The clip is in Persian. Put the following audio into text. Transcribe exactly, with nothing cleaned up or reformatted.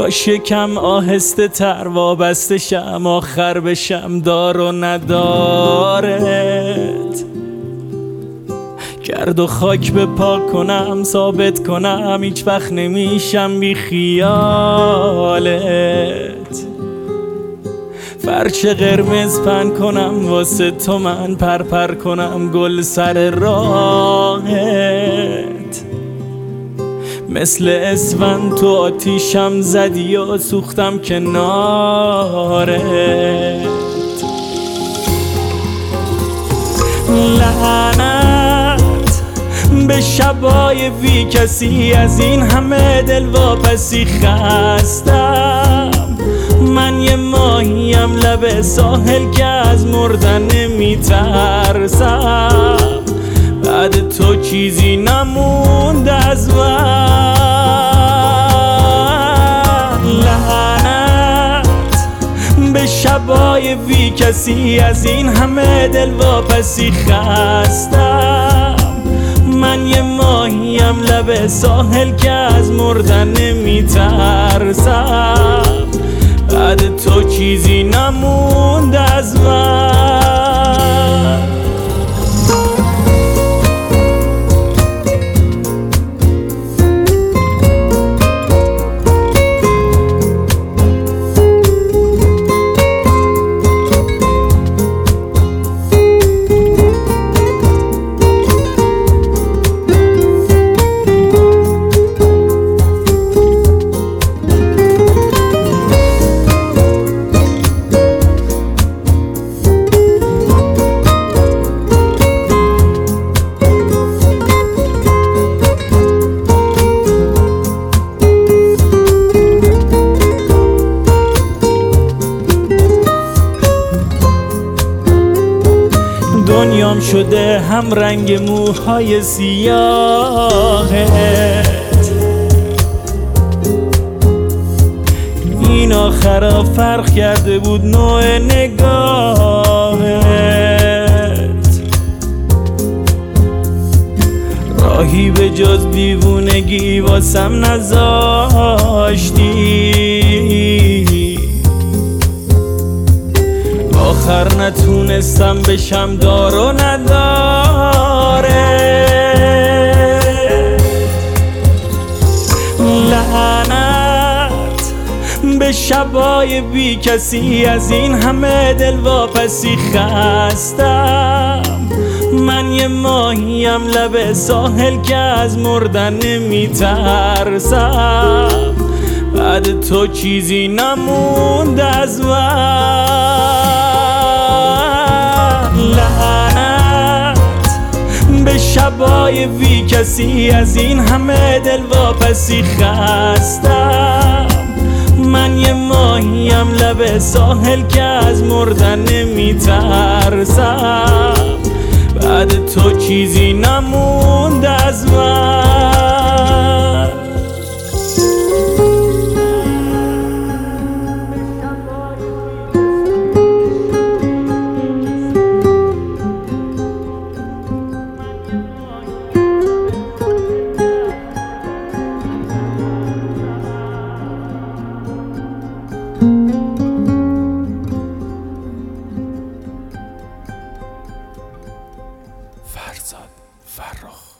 کاش یکم آهسته تر وابسته شم، آخر بشم دار و ندارت. گرد و خاک به پاک کنم، ثابت کنم هیچ وقت نمیشم بی خیالت. فرش قرمز پن کنم واسه تو، من پر پر کنم گل سر راهت. مثل اسفند تو آتیشم زدی و سوختم کنارت. لعنت به شبای بی کسی، از این همه دل واپسی خستم. من یه ماهیم لب ساحل که از مردن نمیترسم. بعد تو چیزی نموند از من. لعنت به شبای بی کسی، از این همه دل واپسی خستم. من یه ماهیم لب ساحل که از مردن نمیترسم. بعد تو چیزی نموند از من. دنیام شده هم رنگ موهای سیاهت. این آخرا فرق کرده بود نوع نگاهت. راهی به جز دیوونگی واسم نذاشتی. آخر نتونستم بشم دار و نداره. لعنت به شبای بی کسی، از این همه دل واپسی خستم. من یه ماهیم لب ساحل که از مردن نمیترسم. بعد تو چیزی نموند از من. لعنت به شبای بی کسی، از این همه دل واپسی خستم. من یه ماهیم لب ساحل که از مردن نمیترسم. بعد تو چیزی نموند از من. فرزاد فرخ.